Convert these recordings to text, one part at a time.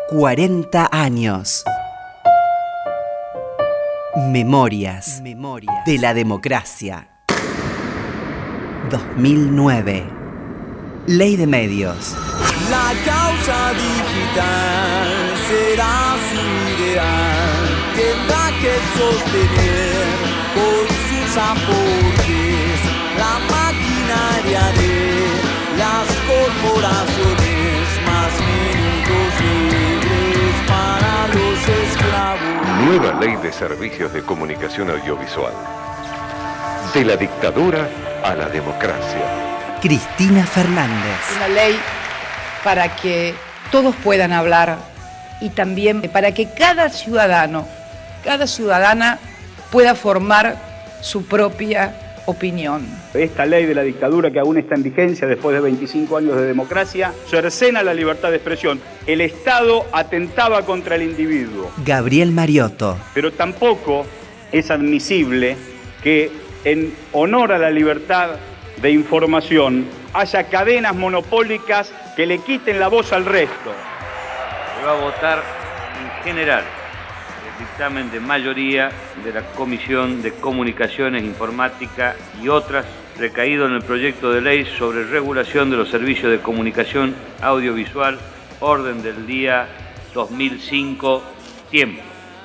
40 años. Memorias de la democracia. 2009. Ley de medios. La causa digital será su ideal. Tendrá que sostener con sus aportes la maquinaria de las corporaciones, más minutos libres para los esclavos. Nueva ley de servicios de comunicación audiovisual. De la dictadura a la democracia. Cristina Fernández. Una ley para que todos puedan hablar y también para que cada ciudadano, cada ciudadana pueda formar su propia opinión. Esta ley de la dictadura, que aún está en vigencia después de 25 años de democracia, cercena la libertad de expresión. El Estado atentaba contra el individuo. Gabriel Mariotto. Pero tampoco es admisible que en honor a la libertad de información haya cadenas monopólicas que le quiten la voz al resto. Se va a votar en general el dictamen de mayoría de la Comisión de Comunicaciones, Informática y otras, recaído en el proyecto de ley sobre regulación de los servicios de comunicación audiovisual, orden del día 2005, tiempo.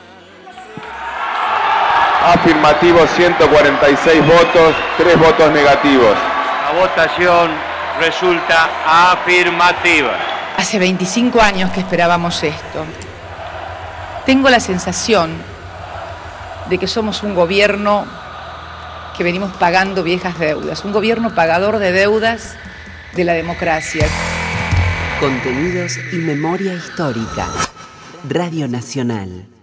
Afirmativo 146 votos, 3 votos negativos. La votación resulta afirmativa. Hace 25 años que esperábamos esto. Tengo la sensación de que somos un gobierno que venimos pagando viejas deudas, un gobierno pagador de deudas de la democracia. Contenidos y memoria histórica. Radio Nacional.